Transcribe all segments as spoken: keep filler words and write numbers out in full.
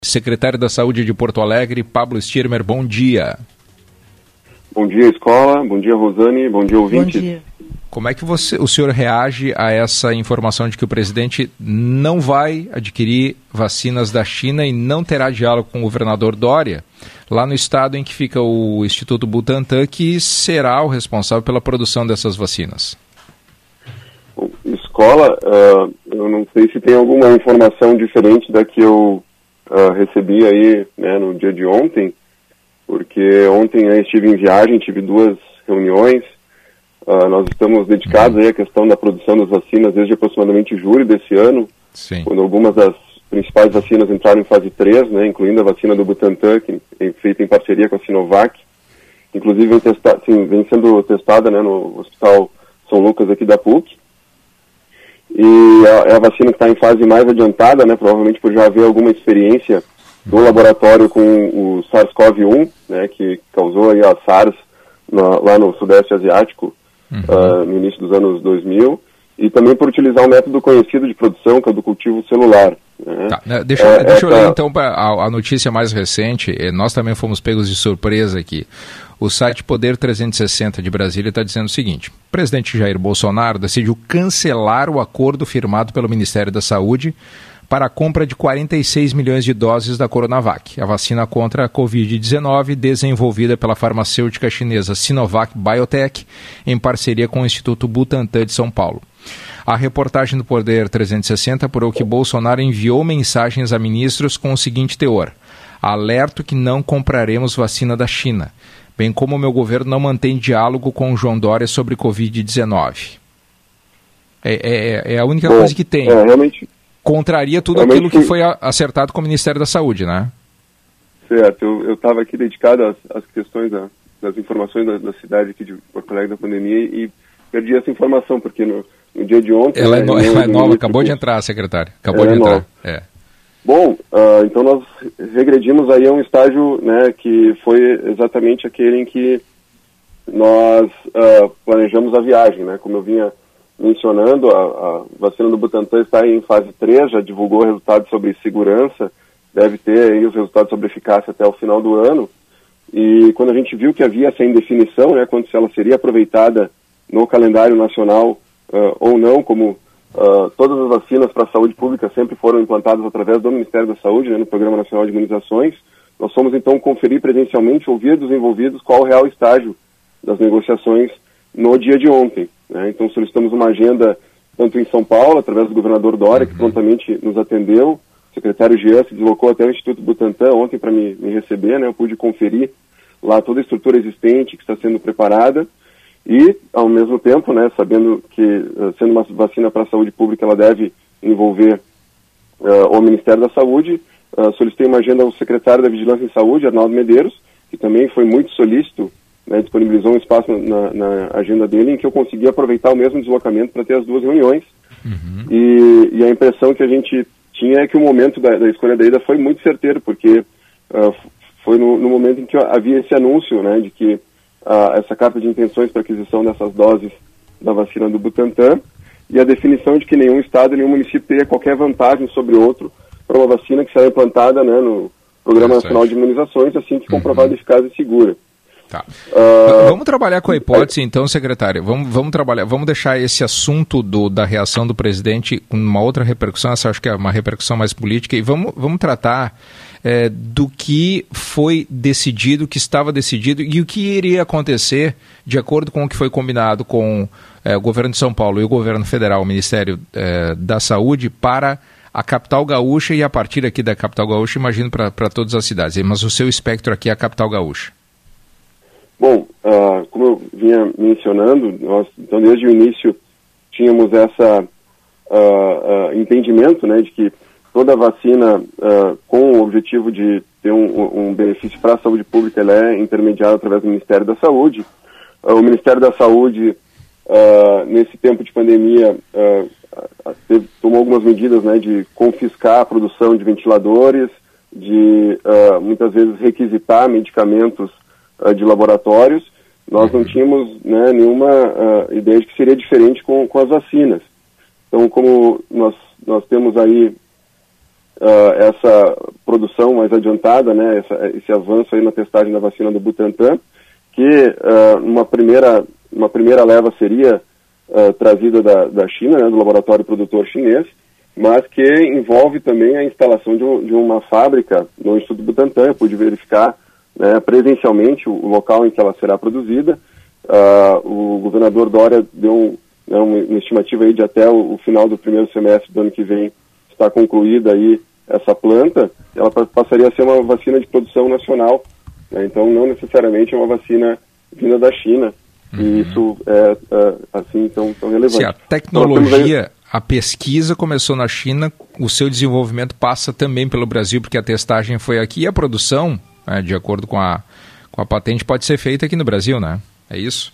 Secretário da Saúde de Porto Alegre, Pablo Stiermer, bom dia. Bom dia, escola. Bom dia, Rosane. Bom dia, ouvintes. Bom dia. Como é que você, o senhor reage a essa informação de que o presidente não vai adquirir vacinas da China e não terá diálogo com o governador Dória, lá no estado em que fica o Instituto Butantan, que será o responsável pela produção dessas vacinas? Bom, escola, uh, eu não sei se tem alguma informação diferente da que eu uh, recebi aí, né, no dia de ontem, porque ontem eu estive em viagem, tive duas reuniões. Uh, nós estamos dedicados aí à questão da produção das vacinas desde aproximadamente julho desse ano, Sim. quando algumas das principais vacinas entraram em fase três, né, incluindo a vacina do Butantan, que é feita em parceria com a Sinovac. Inclusive vem, testa, sim, vem sendo testada, né, no Hospital São Lucas aqui da P U C. E é a vacina que está em fase mais adiantada, né, provavelmente por já haver alguma experiência do laboratório com o SARS-CoV um, né, que causou aí a SARS na, lá no Sudeste Asiático, uhum. uh, no início dos anos dois mil, e também por utilizar um método conhecido de produção, que é o do cultivo celular. Né. Tá, deixa, é, deixa essa... eu ler então a, a notícia mais recente. Nós também fomos pegos de surpresa aqui. O site Poder trezentos e sessenta de Brasília está dizendo o seguinte: o presidente Jair Bolsonaro decidiu cancelar o acordo firmado pelo Ministério da Saúde para a compra de quarenta e seis milhões de doses da Coronavac, a vacina contra a covid dezenove desenvolvida pela farmacêutica chinesa Sinovac Biotech, em parceria com o Instituto Butantan de São Paulo. A reportagem do Poder trezentos e sessenta apurou que Bolsonaro enviou mensagens a ministros com o seguinte teor: alerto que não compraremos vacina da China, bem como o meu governo não mantém diálogo com o João Dória sobre covid dezenove. É, é, é a única Bom, coisa que tem. É, realmente... Contraria tudo Realmente, aquilo que foi acertado com o Ministério da Saúde, né? Certo, eu estava aqui dedicado às, às questões da, das informações da, da cidade aqui de Porto Alegre da pandemia e perdi essa informação, porque no, no dia de ontem... Ela é, no, ela é nova, acabou com... de entrar, secretário. Acabou ela de é entrar. Nova. É. Bom, uh, então nós regredimos aí a um estágio, né, que foi exatamente aquele em que nós uh, planejamos a viagem, né, como eu vinha mencionando, a, a vacina do Butantan está em fase três, já divulgou resultados sobre segurança, deve ter aí os resultados sobre eficácia até o final do ano, e quando a gente viu que havia essa indefinição, né, quando se ela seria aproveitada no calendário nacional uh, ou não, como uh, todas as vacinas para a saúde pública sempre foram implantadas através do Ministério da Saúde, né, no Programa Nacional de Imunizações, nós fomos então conferir presencialmente, ouvir dos envolvidos qual o real estágio das negociações no dia de ontem. Né? Então solicitamos uma agenda tanto em São Paulo, através do governador Dória, que prontamente nos atendeu. O secretário Jean se deslocou até o Instituto Butantan ontem para me, me receber, né? Eu pude conferir lá toda a estrutura existente que está sendo preparada e, ao mesmo tempo, né, sabendo que, sendo uma vacina para a saúde pública, ela deve envolver uh, o Ministério da Saúde, uh, solicitei uma agenda ao secretário da Vigilância em Saúde, Arnaldo Medeiros, que também foi muito solícito, né, disponibilizou um espaço na, na agenda dele em que eu consegui aproveitar o mesmo deslocamento para ter as duas reuniões. Uhum. E, e a impressão que a gente tinha é que o momento da, da escolha da ida foi muito certeiro, porque uh, foi no, no momento em que havia esse anúncio, né, de que uh, essa carta de intenções para aquisição dessas doses da vacina do Butantan e a definição de que nenhum estado, nenhum município teria qualquer vantagem sobre o outro para uma vacina que será implantada, né, no Programa Nacional de Imunizações, assim que comprovada uhum. eficaz e segura. Tá. Uh, vamos trabalhar com a hipótese, então, secretário. Vamos, vamos trabalhar, vamos deixar esse assunto do, da reação do presidente com uma outra repercussão, essa acho que é uma repercussão mais política, e vamos, vamos tratar é, do que foi decidido, que estava decidido e o que iria acontecer de acordo com o que foi combinado com é, o governo de São Paulo e o governo federal, o Ministério é, da Saúde, para a capital gaúcha e a partir aqui da capital gaúcha, imagino, para todas as cidades. Mas o seu espectro aqui é a capital gaúcha. Bom, uh, como eu vinha mencionando, nós, então desde o início tínhamos essa uh, uh, entendimento, né, de que toda vacina uh, com o objetivo de ter um, um benefício para a saúde pública, ela é intermediada através do Ministério da Saúde. Uh, o Ministério da Saúde, uh, nesse tempo de pandemia, uh, teve, tomou algumas medidas, né, de confiscar a produção de ventiladores, de uh, muitas vezes requisitar medicamentos de laboratórios. Nós não tínhamos, né, nenhuma uh, ideia de que seria diferente com, com as vacinas. Então, como nós, nós temos aí uh, essa produção mais adiantada, né, essa, esse avanço aí na testagem da vacina do Butantan, que uh, uma, primeira, uma primeira leva seria uh, trazida da, da China, né, do laboratório produtor chinês, mas que envolve também a instalação de, um, de uma fábrica no Instituto Butantan. Eu pude verificar, né, presencialmente o, o local em que ela será produzida. Uh, o governador Dória deu um, né, uma, uma estimativa aí de até o, o final do primeiro semestre do ano que vem estar concluída aí essa planta. Ela passaria a ser uma vacina de produção nacional, né, então não necessariamente é uma vacina vinda da China. Uhum. E isso é, é assim tão, tão relevante. Se a tecnologia, a pesquisa começou na China, o seu desenvolvimento passa também pelo Brasil, porque a testagem foi aqui e a produção, né, de acordo com a, com a patente, pode ser feita aqui no Brasil, né? É isso?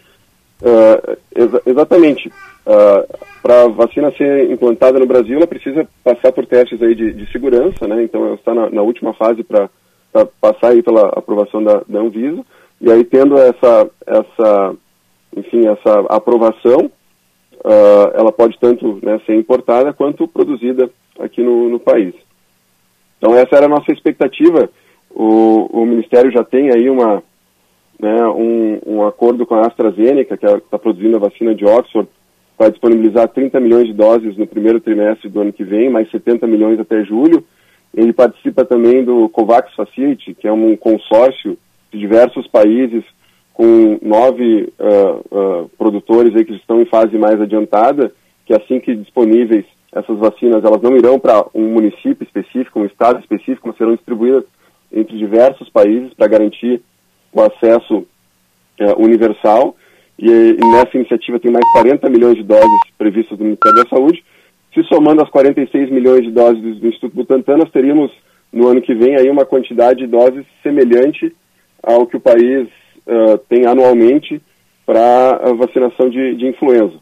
Uh, exa- exatamente. Uh, para a vacina ser implantada no Brasil, ela precisa passar por testes aí de, de segurança, né? Então ela está na, na última fase para passar aí pela aprovação da, da Anvisa. E aí, tendo essa, essa, enfim, essa aprovação, uh, ela pode tanto, né, ser importada quanto produzida aqui no, no país. Então essa era a nossa expectativa. O, o Ministério já tem aí uma, né, um, um acordo com a AstraZeneca, que está produzindo a vacina de Oxford, para disponibilizar trinta milhões de doses no primeiro trimestre do ano que vem, mais setenta milhões até julho. Ele participa também do COVAX Facility, que é um consórcio de diversos países com nove uh, uh, produtores aí que estão em fase mais adiantada, que assim que disponíveis essas vacinas, elas não irão para um município específico, um estado específico, mas serão distribuídas entre diversos países para garantir o acesso uh, universal. E, e nessa iniciativa tem mais quarenta milhões de doses previstas do Ministério da Saúde. Se somando as quarenta e seis milhões de doses do Instituto Butantan, nós teríamos no ano que vem aí uma quantidade de doses semelhante ao que o país uh, tem anualmente para a vacinação de, de influenza.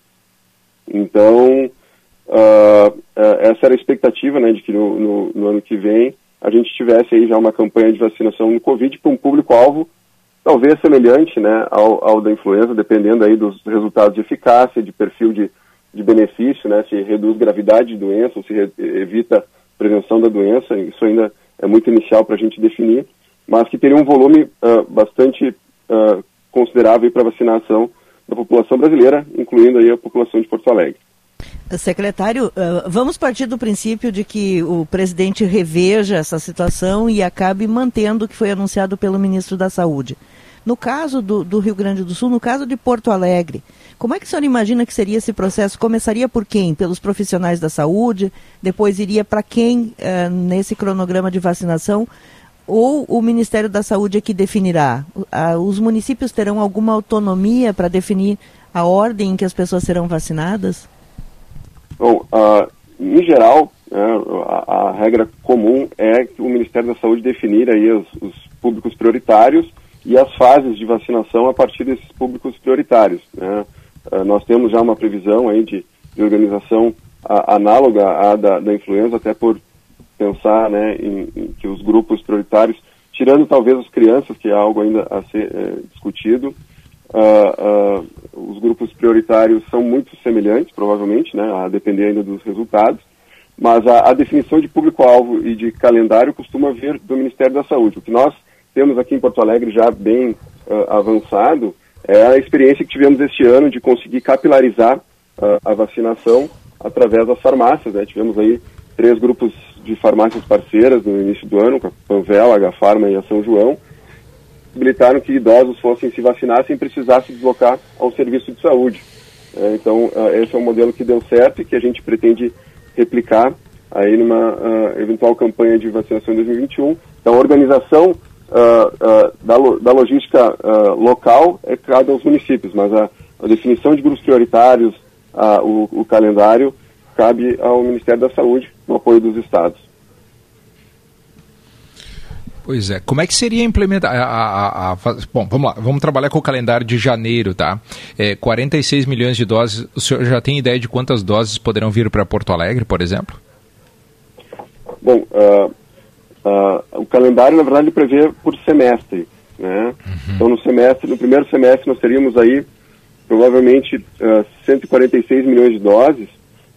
Então, uh, uh, essa era a expectativa, né, de que no, no, no ano que vem a gente tivesse aí já uma campanha de vacinação no Covid para um público-alvo talvez semelhante, né, ao, ao da influenza, dependendo aí dos resultados de eficácia, de perfil de, de benefício, né, se reduz gravidade de doença ou se re, evita prevenção da doença. Isso ainda é muito inicial para a gente definir, mas que teria um volume uh, bastante uh, considerável para a vacinação da população brasileira, incluindo aí a população de Porto Alegre. Secretário, uh, vamos partir do princípio de que o presidente reveja essa situação e acabe mantendo o que foi anunciado pelo ministro da Saúde. No caso do, do Rio Grande do Sul, no caso de Porto Alegre, como é que o senhor imagina que seria esse processo? Começaria por quem? Pelos profissionais da saúde? Depois iria para quem uh, nesse cronograma de vacinação? Ou o Ministério da Saúde é que definirá? Uh, os municípios terão alguma autonomia para definir a ordem em que as pessoas serão vacinadas? Bom, uh, em geral, uh, a, a regra comum é que o Ministério da Saúde definir aí os, os públicos prioritários e as fases de vacinação a partir desses públicos prioritários, né? Uh, nós temos já uma previsão aí de, de organização a, análoga à da, da influenza, até por pensar, né, em, em que os grupos prioritários, tirando talvez as crianças, que é algo ainda a ser é, discutido, uh, uh, os grupos prioritários são muito semelhantes, provavelmente, né, a depender ainda dos resultados, mas a, a definição de público-alvo e de calendário costuma vir do Ministério da Saúde. O que nós temos aqui em Porto Alegre já bem uh, avançado é a experiência que tivemos este ano de conseguir capilarizar uh, a vacinação através das farmácias, né? Tivemos aí três grupos de farmácias parceiras no início do ano, com a Panvel, a H-Pharma e a São João, possibilitaram que idosos fossem se vacinar sem precisar se deslocar ao serviço de saúde. É, então, uh, esse é um modelo que deu certo e que a gente pretende replicar aí numa uh, eventual campanha de vacinação em dois mil e vinte e um. Então, a organização uh, uh, da, lo, da logística uh, local é cada aos municípios, mas a, a definição de grupos prioritários, uh, o, o calendário, cabe ao Ministério da Saúde, no apoio dos estados. Pois é, como é que seria implementar a, a, a, a, bom, vamos lá, vamos trabalhar com o calendário de janeiro, tá? É, quarenta e seis milhões de doses, o senhor já tem ideia de quantas doses poderão vir para Porto Alegre, por exemplo? Bom, uh, uh, o calendário, na verdade, prevê por semestre, né? Uhum. Então, no semestre, no primeiro semestre, nós teríamos aí, provavelmente, uh, cento e quarenta e seis milhões de doses,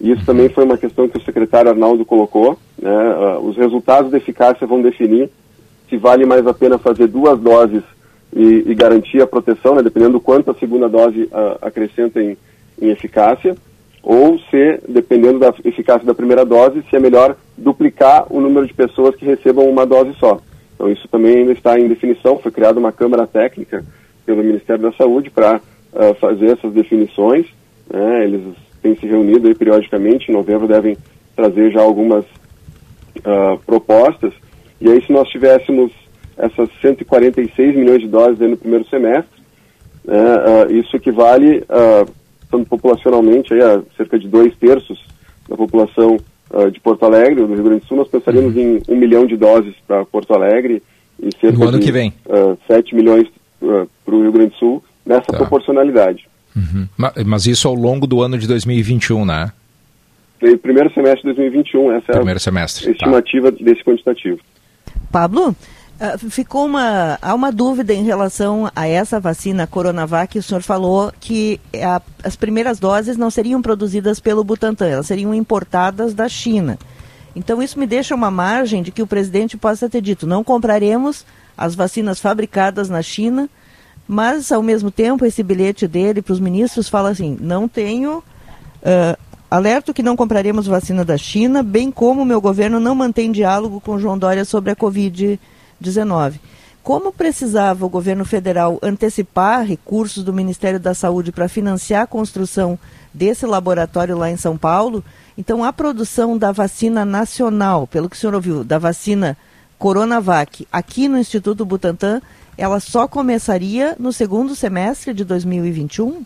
E isso também foi uma questão que o secretário Arnaldo colocou, né? Uh, os resultados da eficácia vão definir se vale mais a pena fazer duas doses e, e garantir a proteção, né? Dependendo do quanto a segunda dose uh, acrescenta em, em eficácia, ou se, dependendo da eficácia da primeira dose, se é melhor duplicar o número de pessoas que recebam uma dose só. Então isso também ainda está em definição. Foi criada uma câmara técnica pelo Ministério da Saúde para uh, fazer essas definições, né? Eles têm se reunido aí periodicamente, em novembro devem trazer já algumas uh, propostas, e aí se nós tivéssemos essas cento e quarenta e seis milhões de doses aí no primeiro semestre, né, uh, isso equivale, uh, estando populacionalmente aí a cerca de dois terços da população uh, de Porto Alegre, do Rio Grande do Sul, nós pensaríamos em um milhão de doses para Porto Alegre e cerca no ano de que vem. Uh, sete milhões uh, para o Rio Grande do Sul, nessa tá. proporcionalidade. Uhum. Mas isso ao longo do ano de dois mil e vinte e um, né? Primeiro semestre de dois mil e vinte e um, essa Primeiro é a semestre. estimativa tá. desse quantitativo. Pablo, uh, ficou uma, há uma dúvida em relação a essa vacina Coronavac. O senhor falou que a, as primeiras doses não seriam produzidas pelo Butantan, elas seriam importadas da China. Então isso me deixa uma margem de que o presidente possa ter dito, não compraremos as vacinas fabricadas na China, mas, ao mesmo tempo, esse bilhete dele para os ministros fala assim, não tenho, uh, alerto que não compraremos vacina da China, bem como o meu governo não mantém diálogo com João Dória sobre a covid dezenove. Como precisava o governo federal antecipar recursos do Ministério da Saúde para financiar a construção desse laboratório lá em São Paulo, então a produção da vacina nacional, pelo que o senhor ouviu, da vacina Coronavac, aqui no Instituto Butantan, ela só começaria no segundo semestre de dois mil e vinte e um?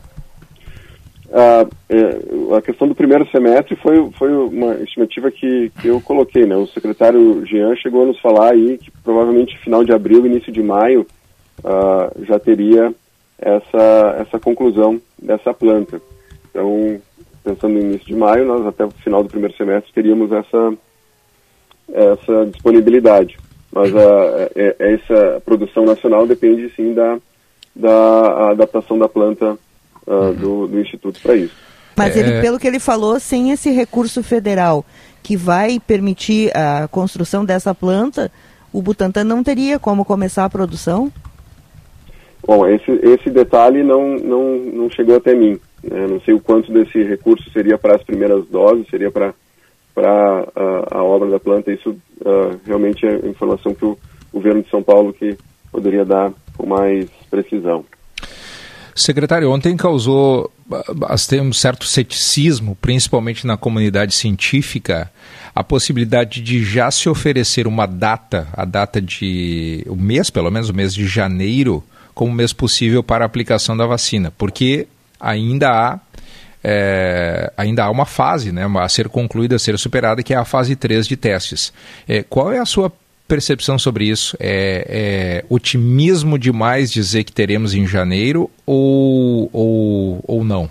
Ah, é, a questão do primeiro semestre foi, foi uma estimativa que, que eu coloquei, né? O secretário Jean chegou a nos falar aí que provavelmente final de abril, início de maio, ah, já teria essa, essa conclusão dessa planta. Então, pensando no início de maio, nós até o final do primeiro semestre teríamos essa, essa disponibilidade. Mas a, a, essa produção nacional depende, sim, da, da adaptação da planta uh, uhum. do, do Instituto para isso. Mas ele, pelo que ele falou, sem esse recurso federal que vai permitir a construção dessa planta, o Butantan não teria como começar a produção? Bom, esse, esse detalhe não, não, não chegou até mim. Né? Não sei o quanto desse recurso seria para as primeiras doses, seria para para a, a obra da planta. Isso uh, realmente é informação que o governo de São Paulo que poderia dar com mais precisão. Secretário, ontem causou tem um certo ceticismo, principalmente na comunidade científica, a possibilidade de já se oferecer uma data, a data de, o mês, pelo menos o mês de janeiro, como mês possível para a aplicação da vacina, porque ainda há É, ainda há uma fase, né, a ser concluída, a ser superada, que é a fase três de testes. É, qual é a sua percepção sobre isso? É, é otimismo demais dizer que teremos em janeiro ou, ou, ou não?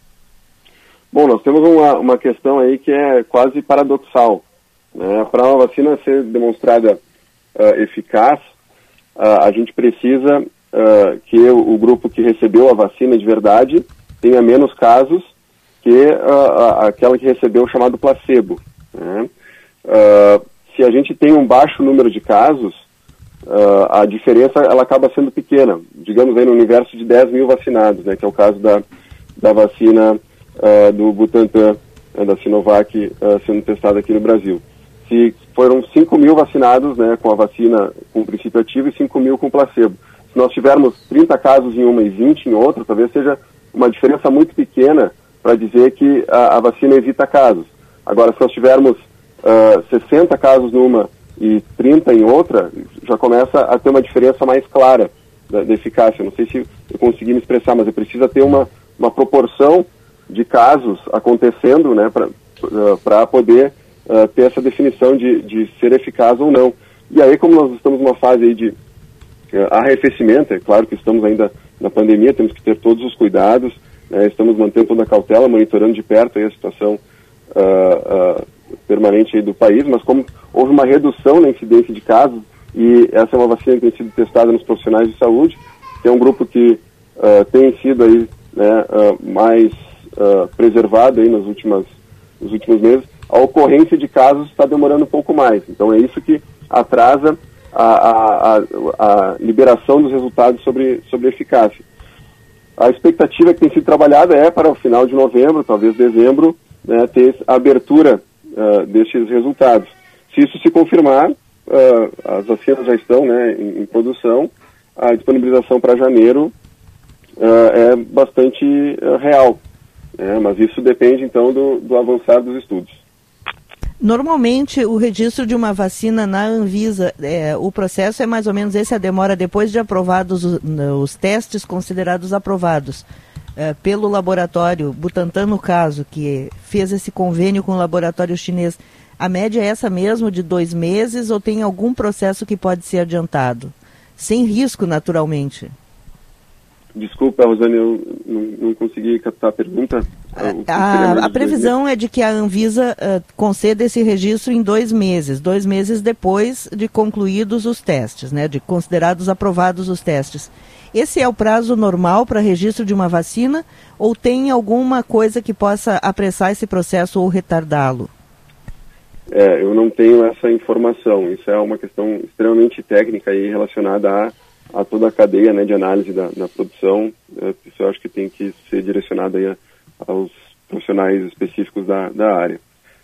Bom, nós temos uma, uma questão aí que é quase paradoxal. Né? Para uma vacina ser demonstrada uh, eficaz, uh, a gente precisa uh, que o, o grupo que recebeu a vacina de verdade tenha menos casos que uh, aquela que recebeu o chamado placebo. Né? Uh, se a gente tem um baixo número de casos, uh, a diferença ela acaba sendo pequena, digamos aí no universo de dez mil vacinados, né, que é o caso da, da vacina uh, do Butantan, né, da Sinovac, uh, sendo testada aqui no Brasil. Se foram cinco mil vacinados, né, com a vacina com princípio ativo e cinco mil com placebo. Se nós tivermos trinta casos em uma e vinte em outra, talvez seja uma diferença muito pequena para dizer que a, a vacina evita casos. Agora, se nós tivermos uh, sessenta casos numa e trinta em outra, já começa a ter uma diferença mais clara da, da eficácia. Não sei se eu consegui me expressar, mas precisa ter uma, uma proporção de casos acontecendo, né, para uh, poder uh, ter essa definição de, de ser eficaz ou não. E aí, como nós estamos numa fase aí de uh, arrefecimento, é claro que estamos ainda na pandemia, temos que ter todos os cuidados, né, estamos mantendo toda a cautela, monitorando de perto aí a situação uh, uh, permanente aí do país, mas como houve uma redução na incidência de casos, e essa é uma vacina que tem sido testada nos profissionais de saúde, que é um grupo que uh, tem sido aí, né, uh, mais uh, preservado aí nas últimas nos últimos meses, a ocorrência de casos está demorando um pouco mais. Então é isso que atrasa a, a, a, a liberação dos resultados sobre, sobre eficácia. A expectativa que tem sido trabalhada é para o final de novembro, talvez dezembro, né, ter a abertura uh, destes resultados. Se isso se confirmar, uh, as vacinas já estão, né, em, em produção, a disponibilização para janeiro uh, é bastante uh, real, né, mas isso depende então do, do avançar dos estudos. Normalmente, o registro de uma vacina na Anvisa, é, o processo é mais ou menos esse, a demora depois de aprovados os, os testes considerados aprovados é, pelo laboratório Butantan, no caso, que fez esse convênio com o laboratório chinês. A média é essa mesmo, de dois meses, ou tem algum processo que pode ser adiantado? Sem risco, naturalmente. Desculpa, Rosane, eu não, não consegui captar a pergunta. A, a, a previsão é de que a Anvisa uh, conceda esse registro em dois meses, dois meses depois de concluídos os testes, né, de considerados aprovados os testes. Esse é o prazo normal para registro de uma vacina ou tem alguma coisa que possa apressar esse processo ou retardá-lo? É, eu não tenho essa informação. Isso é uma questão extremamente técnica e relacionada a a toda a cadeia, né, de análise da, da produção. Isso eu acho que tem que ser direcionado aí a, aos profissionais específicos da, da área.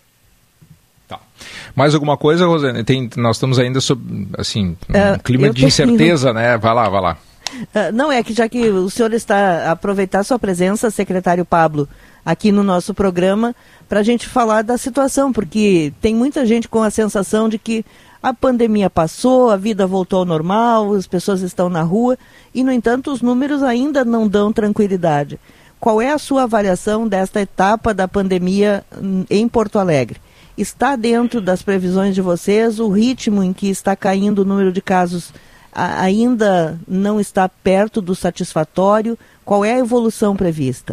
Tá. Mais alguma coisa, Rosane? Tem, nós estamos ainda sob, assim, um uh, clima de incerteza, tenho... né? Vai lá, vai lá. Uh, não, é que já que o senhor está a aproveitar sua presença, secretário Pablo, aqui no nosso programa, para a gente falar da situação, porque tem muita gente com a sensação de que a pandemia passou, a vida voltou ao normal, as pessoas estão na rua e, no entanto, os números ainda não dão tranquilidade. Qual é a sua avaliação desta etapa da pandemia em Porto Alegre? Está dentro das previsões de vocês? O ritmo em que está caindo o número de casos ainda não está perto do satisfatório? Qual é a evolução prevista?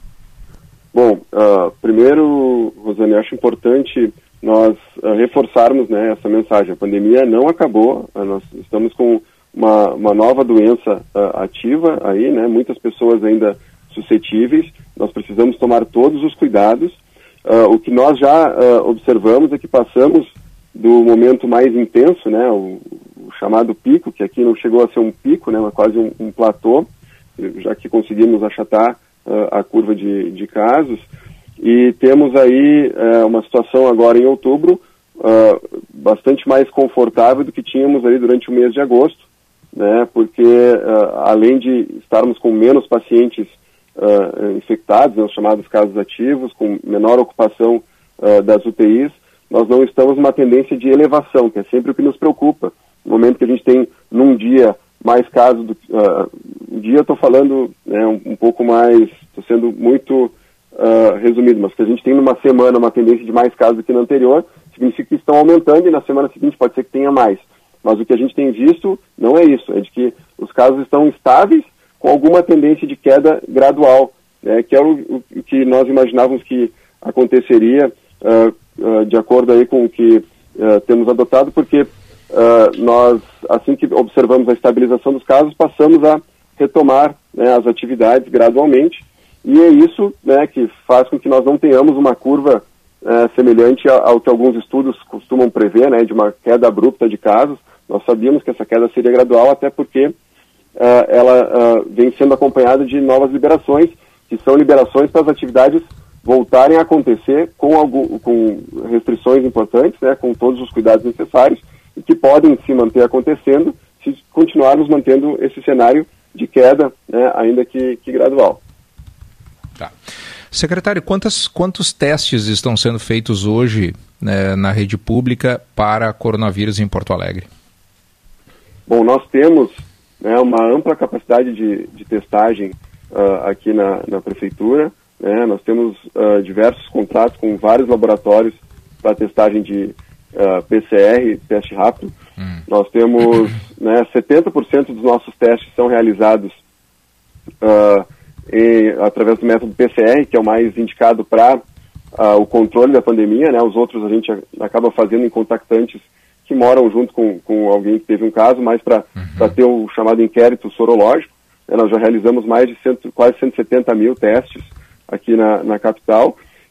Bom, uh, primeiro, Rosane, acho importante nós uh, reforçarmos, né, essa mensagem. A pandemia não acabou, uh, nós estamos com uma, uma nova doença uh, ativa aí, né, muitas pessoas ainda suscetíveis, nós precisamos tomar todos os cuidados. Uh, o que nós já uh, observamos é que passamos do momento mais intenso, né, o, o chamado pico, que aqui não chegou a ser um pico, né, mas quase um, um platô, já que conseguimos achatar uh, a curva de, de casos. E temos aí uh, uma situação agora em outubro uh, bastante mais confortável do que tínhamos aí durante o mês de agosto, né, porque uh, além de estarmos com menos pacientes uh, infectados, né, os chamados casos ativos, com menor ocupação uh, das U T Is, nós não estamos numa tendência de elevação, que é sempre o que nos preocupa. No momento que a gente tem num dia mais casos, do, uh, um dia eu estou falando, né, um, um pouco mais, estou sendo muito Uh, resumido, mas que a gente tem numa semana uma tendência de mais casos do que no anterior, significa que estão aumentando e na semana seguinte pode ser que tenha mais. Mas o que a gente tem visto não é isso, é de que os casos estão estáveis com alguma tendência de queda gradual, né, que é o, o que nós imaginávamos que aconteceria uh, uh, de acordo aí com o que uh, temos adotado, porque uh, nós, assim que observamos a estabilização dos casos, passamos a retomar, né, as atividades gradualmente. E é isso, né, que faz com que nós não tenhamos uma curva é, semelhante ao, ao que alguns estudos costumam prever, né, de uma queda abrupta de casos. Nós sabíamos que essa queda seria gradual, até porque uh, ela uh, vem sendo acompanhada de novas liberações, que são liberações para as atividades voltarem a acontecer com, algum, com restrições importantes, né, com todos os cuidados necessários, e que podem se manter acontecendo se continuarmos mantendo esse cenário de queda, né, ainda que, que gradual. Tá. Secretário, quantas, quantos testes estão sendo feitos hoje, né, na rede pública para coronavírus em Porto Alegre? Bom, nós temos, né, uma ampla capacidade de, de testagem uh, aqui na, na Prefeitura. Né, nós temos uh, diversos contratos com vários laboratórios para testagem de uh, P C R, teste rápido. Hum. Nós temos, né, setenta por cento dos nossos testes são realizados uh, E, através do método P C R, que é o mais indicado para uh, o controle da pandemia, né? Os outros a gente acaba fazendo em contactantes que moram junto com, com alguém que teve um caso, mais para uhum. ter o chamado inquérito sorológico. Né? Nós já realizamos mais de cento, quase cento e setenta mil testes aqui na, na capital,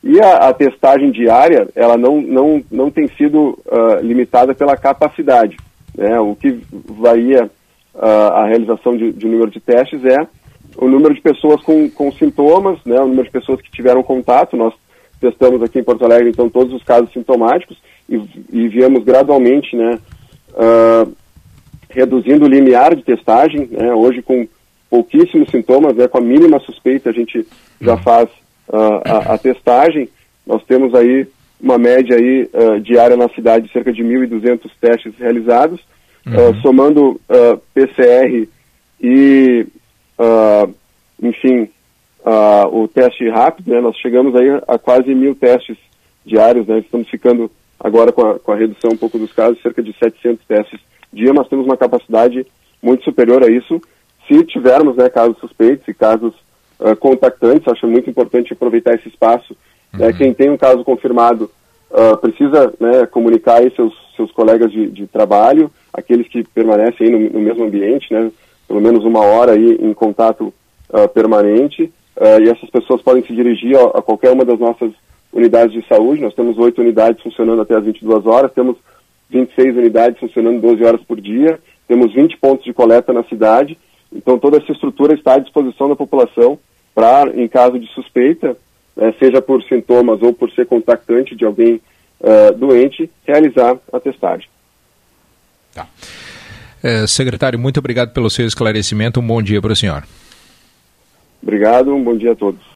E a, a testagem diária, ela não, não, não tem sido uh, limitada pela capacidade, né? O que varia uh, a realização de, de número de testes é o número de pessoas com, com sintomas, né? O número de pessoas que tiveram contato. Nós testamos aqui em Porto Alegre, então, todos os casos sintomáticos e, e viemos gradualmente, né, uh, reduzindo o limiar de testagem, né? Hoje, com pouquíssimos sintomas, né, com a mínima suspeita, a gente já faz uh, a, a testagem. Nós temos aí uma média aí, uh, diária na cidade de cerca de mil e duzentos testes realizados, uhum. uh, somando uh, P C R e, uh, enfim, uh, o teste rápido, né, nós chegamos aí a quase mil testes diários, né, estamos ficando agora com a, com a redução um pouco dos casos, cerca de setecentos testes dia, mas temos uma capacidade muito superior a isso. Se tivermos, né, casos suspeitos e casos uh, contactantes, acho muito importante aproveitar esse espaço. Uhum. Né, quem tem um caso confirmado uh, precisa, né, comunicar aí seus, seus colegas de, de trabalho, aqueles que permanecem aí no, no mesmo ambiente, né, pelo menos uma hora aí em contato uh, permanente, uh, e essas pessoas podem se dirigir a, a qualquer uma das nossas unidades de saúde. Nós temos oito unidades funcionando até as vinte e duas horas, temos vinte e seis unidades funcionando doze horas por dia, temos vinte pontos de coleta na cidade. Então, toda essa estrutura está à disposição da população para, em caso de suspeita, né, seja por sintomas ou por ser contactante de alguém uh, doente, realizar a testagem. Tá. É, secretário, muito obrigado pelo seu esclarecimento. Um bom dia para o senhor. Obrigado, um bom dia a todos.